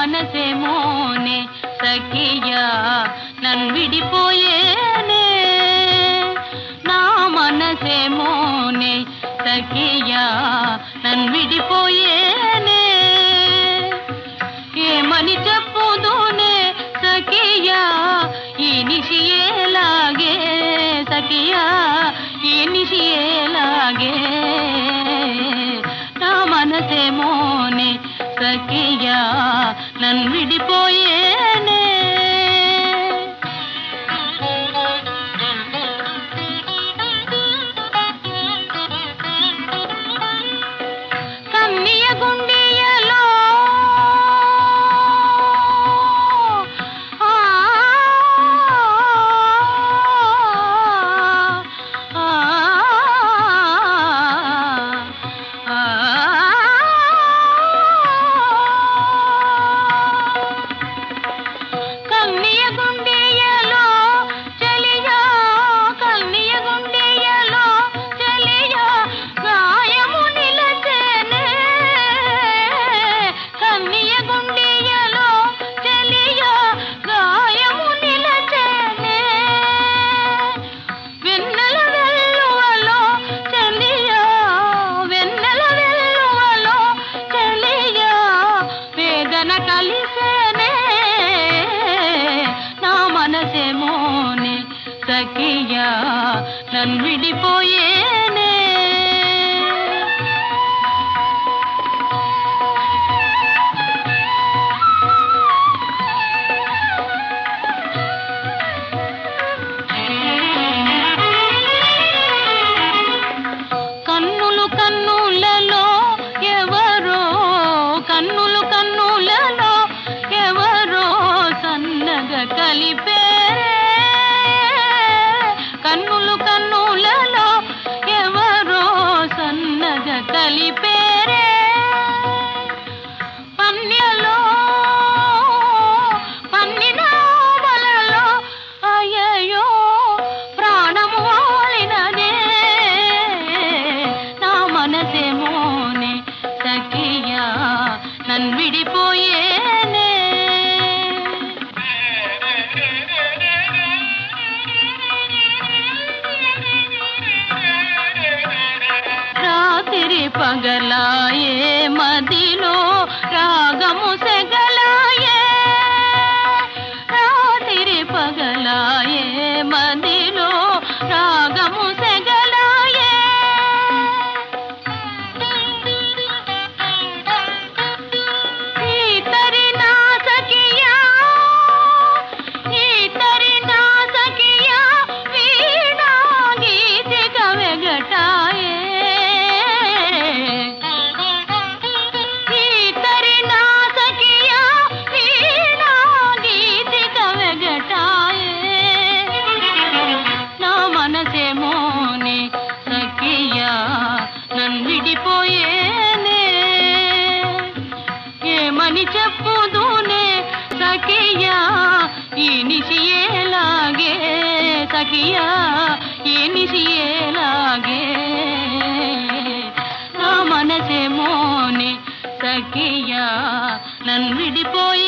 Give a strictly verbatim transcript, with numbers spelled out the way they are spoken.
మనసేమోనే సఖియా నన్ను విడిపోయేనే నా మనసేమోనే సఖియా నన్ను విడిపోయేనే ఏమని చెప్పుదునే సఖియా ఈ నిశియేలాగే సఖియా ఈ నిశియేలాగే నా మనసేమోనే సఖియా నన్ను విడిపోయేనే కన్నియ గుండియలో కలిసేనే నా మనసేమోనే సఖియా నన్ను విడిపోయేనే కన్నులు కన్నులలో ఎవరో కన్నులు కన్నులలో ఎవరో సన్నగా కలిపేరే కన్నులు కన్నులలో ఎవరో సన్నగా కలిపేరే పన్యలో పన్నిన వలలో అయ్యో ప్రాణము వాలినదే నా మనసేమోనే సఖియా నన్ను విడిపోయేనే రాత్రి పగలాయే మదిలో రాగము సెగలాయే రాత్రి పగలాయే మదిలో రాగము సెగలాయే ఈతరి నా సఖియా ఈతరి నా సఖియా వీణా గీతిక వెగటాయే ఈతరి నా సఖియా వీణా గీతిక వెగటాయే నా మనసేమోనే సఖియా నన్ను విడిపోయేనే ఏమని చెప్పుదునే సఖియా ఈ నిశియేలాగే సఖియా ఈ నిశియేలాగే నా మనసేమోనే సఖియా నన్ను విడిపోయే